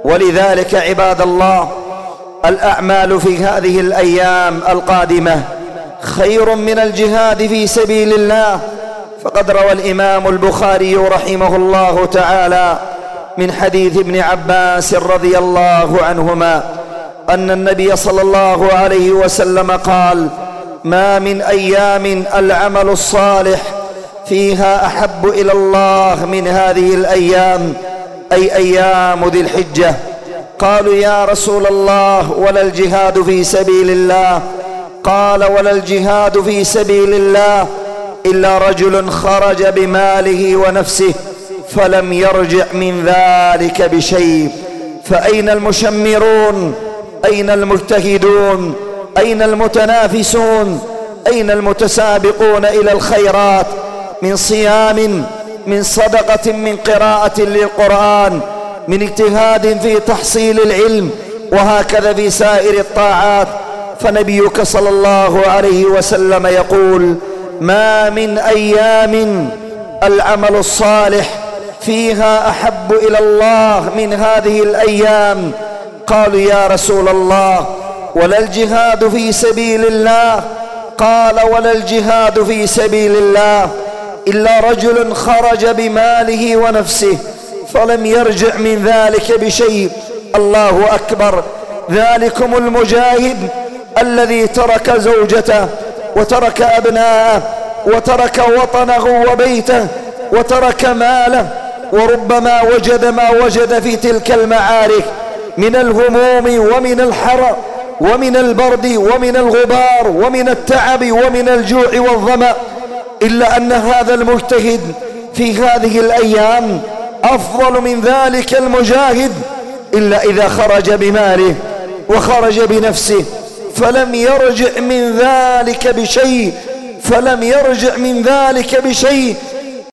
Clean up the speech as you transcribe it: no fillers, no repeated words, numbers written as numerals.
ولذلك عباد الله الأعمال في هذه الأيام القادمة خير من الجهاد في سبيل الله. فقد روى الإمام البخاري رحمه الله تعالى من حديث ابن عباس رضي الله عنهما أن النبي صلى الله عليه وسلم قال: ما من أيام العمل الصالح فيها أحب إلى الله من هذه الأيام، أي أيام ذي الحجة. قالوا: يا رسول الله ولا الجهاد في سبيل الله؟ قال: ولا الجهاد في سبيل الله إلا رجل خرج بماله ونفسه فلم يرجع من ذلك بشيء. فأين المشمرون؟ أين المجتهدون؟ أين المتنافسون؟ أين المتسابقون إلى الخيرات من صيام، من صدقة، من قراءة للقرآن، من اجتهاد في تحصيل العلم، وهكذا في سائر الطاعات؟ فنبيك صلى الله عليه وسلم يقول: ما من أيام العمل الصالح فيها أحب إلى الله من هذه الأيام. قالوا: يا رسول الله ولا الجهاد في سبيل الله؟ قال: ولا الجهاد في سبيل الله إلا رجل خرج بماله ونفسه فلم يرجع من ذلك بشيء. الله أكبر! ذلكم المجاهد الذي ترك زوجته وترك أبناءه وترك وطنه وبيته وترك ماله، وربما وجد ما وجد في تلك المعارك من الهموم ومن الحر ومن البرد ومن الغبار ومن التعب ومن الجوع والظمأ، إلا أن هذا المجتهد في هذه الأيام أفضل من ذلك المجاهد، إلا إذا خرج بماله وخرج بنفسه فلم يرجع من ذلك بشيء، فلم يرجع من ذلك بشيء،